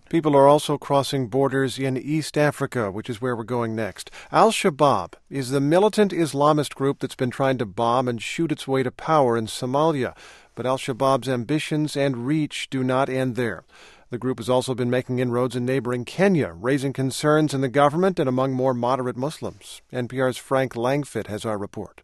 People are also crossing borders in East Africa, which is where we're going next. Al-Shabaab is the militant Islamist group that's been trying to bomb and shoot its way to power in Somalia. But Al-Shabaab's ambitions and reach do not end there. The group has also been making inroads in neighboring Kenya, raising concerns in the government and among more moderate Muslims. NPR's Frank Langfitt has our report.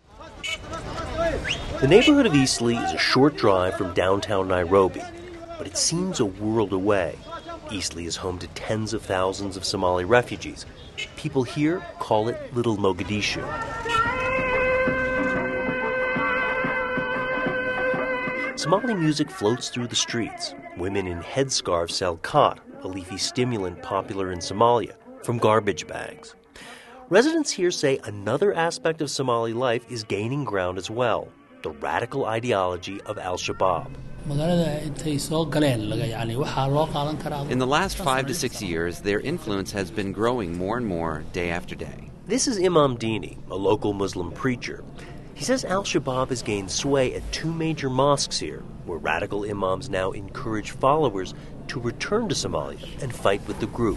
The neighborhood of Eastleigh is a short drive from downtown Nairobi, but it seems a world away. Eastleigh is home to tens of thousands of Somali refugees. People here call it Little Mogadishu. Somali music floats through the streets. Women in headscarves sell khat, a leafy stimulant popular in Somalia, from garbage bags. Residents here say another aspect of Somali life is gaining ground as well, the radical ideology of Al-Shabaab. In the last 5 to 6 years, their influence has been growing more and more day after day. This is Imam Dini, a local Muslim preacher. He says Al-Shabaab has gained sway at 2 major mosques here, where radical imams now encourage followers to return to Somalia and fight with the group.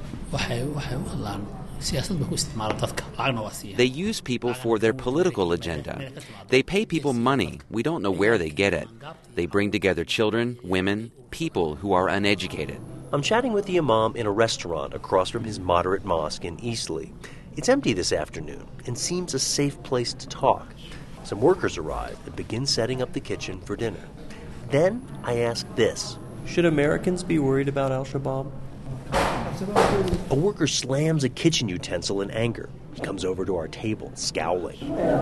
They use people for their political agenda. They pay people money. We don't know where they get it. They bring together children, women, people who are uneducated. I'm chatting with the imam in a restaurant across from his moderate mosque in Eastleigh. It's empty this afternoon and seems a safe place to talk. Some workers arrive and begin setting up the kitchen for dinner. Then I ask this: should Americans be worried about Al-Shabaab? A worker slams a kitchen utensil in anger. He comes over to our table, scowling,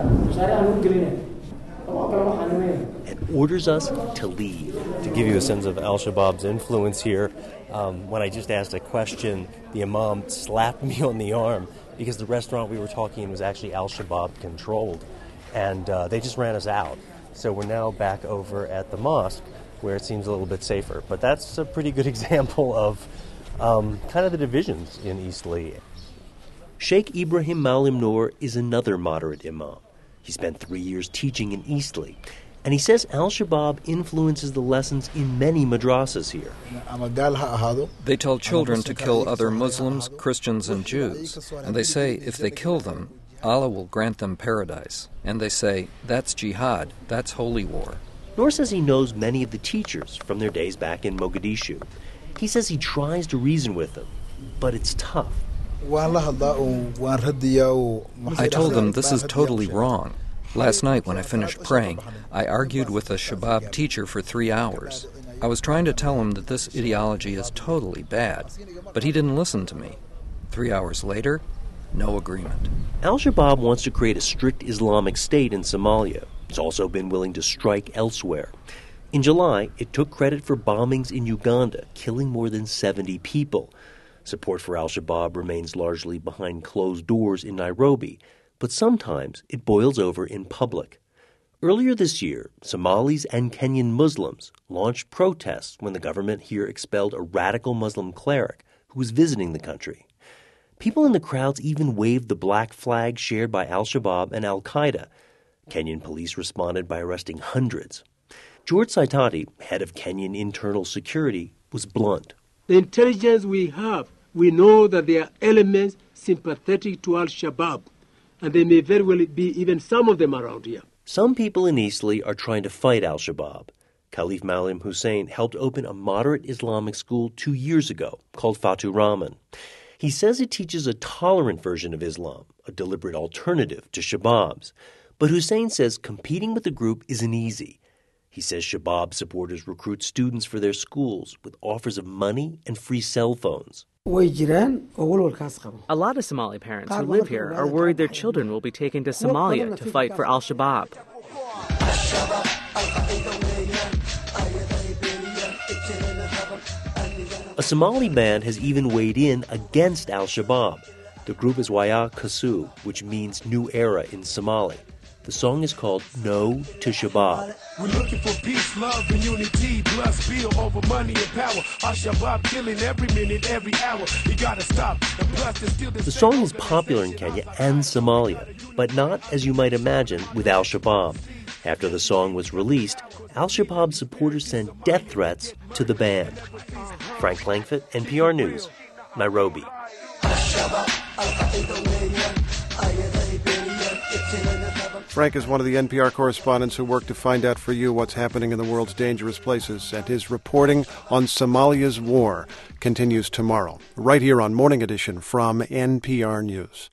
and orders us to leave. To give you a sense of Al-Shabaab's influence here, when I just asked a question, the imam slapped me on the arm because the restaurant we were talking in was actually Al-Shabaab controlled, and they just ran us out. So we're now back over at the mosque where it seems a little bit safer. But that's a pretty good example of kind of the divisions in Eastleigh. Sheikh Ibrahim Malim Noor is another moderate imam. He spent 3 years teaching in Eastleigh, and he says Al-Shabaab influences the lessons in many madrasas here. They tell children to kill other Muslims, Christians, and Jews, and they say if they kill them, Allah will grant them paradise. And they say, that's jihad, that's holy war. Noor says he knows many of the teachers from their days back in Mogadishu. He says he tries to reason with them, but it's tough. I told them this is totally wrong. Last night when I finished praying, I argued with a Shabaab teacher for 3 hours. I was trying to tell him that this ideology is totally bad, but he didn't listen to me. 3 hours later, no agreement. Al-Shabaab wants to create a strict Islamic state in Somalia. It's also been willing to strike elsewhere. In July, it took credit for bombings in Uganda, killing more than 70 people. Support for Al-Shabaab remains largely behind closed doors in Nairobi, but sometimes it boils over in public. Earlier this year, Somalis and Kenyan Muslims launched protests when the government here expelled a radical Muslim cleric who was visiting the country. People in the crowds even waved the black flag shared by Al-Shabaab and Al-Qaeda. Kenyan police responded by arresting hundreds. George Saitati, head of Kenyan internal security, was blunt. The intelligence we have, we know that there are elements sympathetic to Al-Shabaab, and there may very well be even some of them around here. Some people in Eastleigh are trying to fight Al-Shabaab. Khalif Malim Hussein helped open a moderate Islamic school 2 years ago called Fatu Rahman. He says it teaches a tolerant version of Islam, a deliberate alternative to Shabaab's. But Hussein says competing with the group isn't easy. He says Shabaab supporters recruit students for their schools with offers of money and free cell phones. A lot of Somali parents who live here are worried their children will be taken to Somalia to fight for Al-Shabaab. A Somali band has even weighed in against Al-Shabaab. The group is Waya Kasu, which means new era in Somali. The song is called No to Shabaab. We're looking for peace, love, and unity. Blood spill over money and power. Al-Shabaab killing every minute, every hour. You gotta stop. The song is popular in Kenya and Somalia, but not, as you might imagine, with Al-Shabaab. After the song was released, Al-Shabaab supporters sent death threats to the band. Frank Langfitt, NPR News, Nairobi. Frank is one of the NPR correspondents who work to find out for you what's happening in the world's dangerous places, and his reporting on Somalia's war continues tomorrow, right here on Morning Edition from NPR News.